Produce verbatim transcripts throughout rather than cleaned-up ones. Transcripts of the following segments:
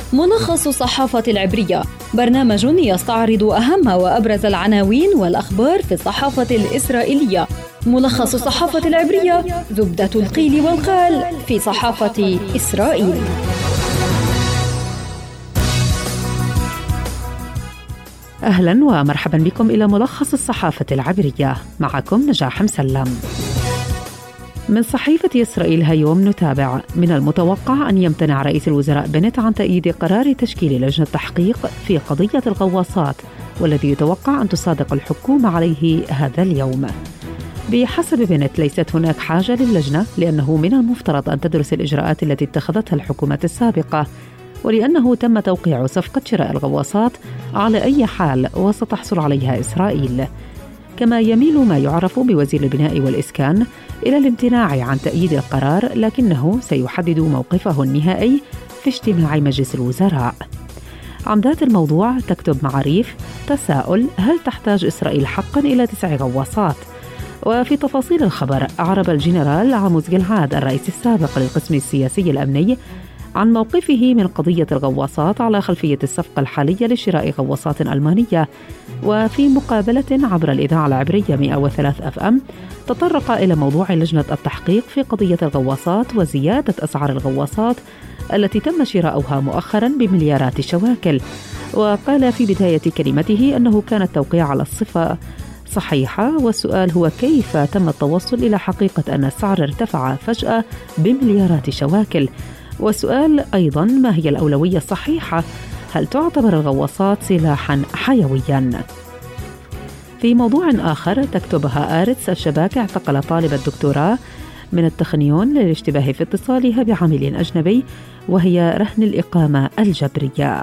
ملخص الصحافة العبرية، برنامج يستعرض أهم وأبرز العناوين والأخبار في الصحافة الإسرائيلية. ملخص الصحافة العبرية، زبدة القيل والقال في صحافة إسرائيل. أهلا ومرحبا بكم إلى ملخص الصحافة العبرية، معكم نجاح مسلم. من صحيفة إسرائيل هيوم نتابع: من المتوقع أن يمتنع رئيس الوزراء بنت عن تأييد قرار تشكيل لجنة تحقيق في قضية الغواصات، والذي يتوقع أن تصادق الحكومة عليه هذا اليوم. بحسب بنت ليست هناك حاجة للجنة، لأنه من المفترض أن تدرس الإجراءات التي اتخذتها الحكومة السابقة، ولأنه تم توقيع صفقة شراء الغواصات على أي حال وستحصل عليها إسرائيل. كما يميل ما يعرف بوزير البناء والإسكان إلى الامتناع عن تأييد القرار، لكنه سيحدد موقفه النهائي في اجتماع مجلس الوزراء. عن ذات الموضوع تكتب معاريف: تساؤل: هل تحتاج إسرائيل حقا إلى تسع غواصات؟ وفي تفاصيل الخبر أعرب الجنرال عاموس جلعاد الرئيس السابق للقسم السياسي الأمني عن موقفه من قضية الغواصات على خلفية الصفقة الحالية لشراء غواصات ألمانية. وفي مقابلة عبر الإذاعة العبرية مئة وثلاثة أف أم تطرق إلى موضوع لجنة التحقيق في قضية الغواصات وزيادة أسعار الغواصات التي تم شراؤها مؤخرا بمليارات الشواكل. وقال في بداية كلمته أنه كان التوقيع على الصفة صحيحة، والسؤال هو كيف تم التوصل إلى حقيقة أن السعر ارتفع فجأة بمليارات الشواكل. والسؤال أيضا: ما هي الأولوية الصحيحة؟ هل تعتبر الغواصات سلاحا حيويا؟ في موضوع آخر تكتبها آرتس: الشباك اعتقل طالب الدكتوراه من التخنيون للاشتباه في اتصالها بعامل أجنبي، وهي رهن الإقامة الجبرية.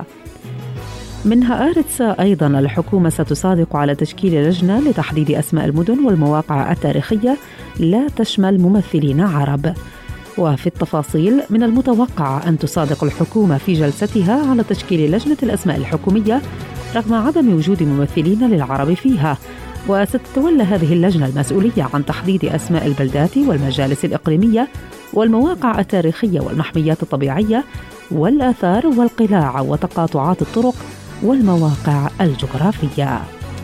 منها آرتس أيضا: الحكومة ستصادق على تشكيل لجنة لتحديد أسماء المدن والمواقع التاريخية لا تشمل ممثلين عرب. وفي التفاصيل: من المتوقع أن تصادق الحكومة في جلستها على تشكيل لجنة الأسماء الحكومية رغم عدم وجود ممثلين للعرب فيها، وستتولى هذه اللجنة المسؤولية عن تحديد أسماء البلدات والمجالس الإقليمية والمواقع التاريخية والمحميات الطبيعية والآثار والقلاع وتقاطعات الطرق والمواقع الجغرافية.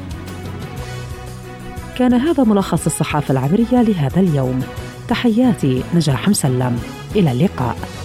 كان هذا ملخص الصحافة العبرية لهذا اليوم. تحياتي نجاح مسلم، إلى اللقاء.